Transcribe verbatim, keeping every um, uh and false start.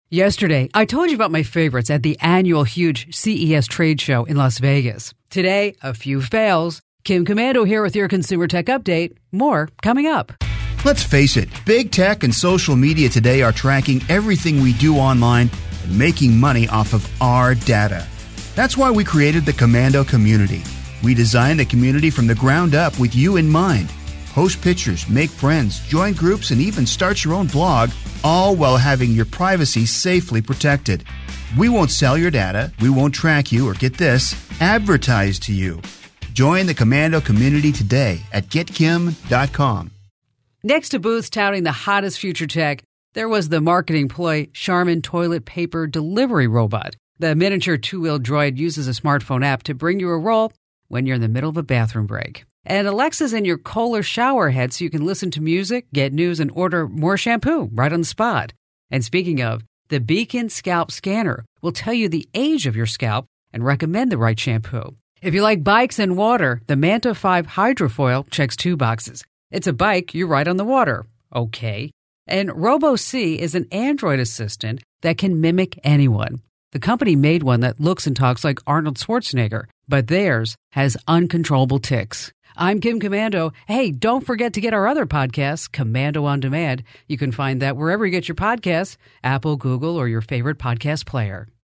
Yesterday, I told you about my favorites at the annual huge C E S trade show in Las Vegas. Today, a few fails. Kim Komando here with your Consumer Tech Update. More coming up. Let's face it, big tech and social media today are tracking everything we do online and making money off of our data. That's why we created the Komando community. We designed the community from the ground up with you in mind. Post pictures, make friends, join groups, and even start your own blog, all while having your privacy safely protected. We won't sell your data, we won't track you, or get this, advertise to you. Join the Komando community today at get kim dot com. Next to booths touting the hottest future tech, there was the marketing ploy Charmin toilet paper delivery robot. The miniature two-wheel droid uses a smartphone app to bring you a roll when you're in the middle of a bathroom break. And Alexa's in your Kohler shower head so you can listen to music, get news, and order more shampoo right on the spot. And speaking of, the Beacon Scalp Scanner will tell you the age of your scalp and recommend the right shampoo. If you like bikes and water, the Manta five Hydrofoil checks two boxes. It's a bike, you ride on the water. Okay. And Robo-C is an Android assistant that can mimic anyone. The company made one that looks and talks like Arnold Schwarzenegger, but theirs has uncontrollable tics. I'm Kim Komando. Hey, don't forget to get our other podcast, Komando on Demand. You can find that wherever you get your podcasts, Apple, Google, or your favorite podcast player.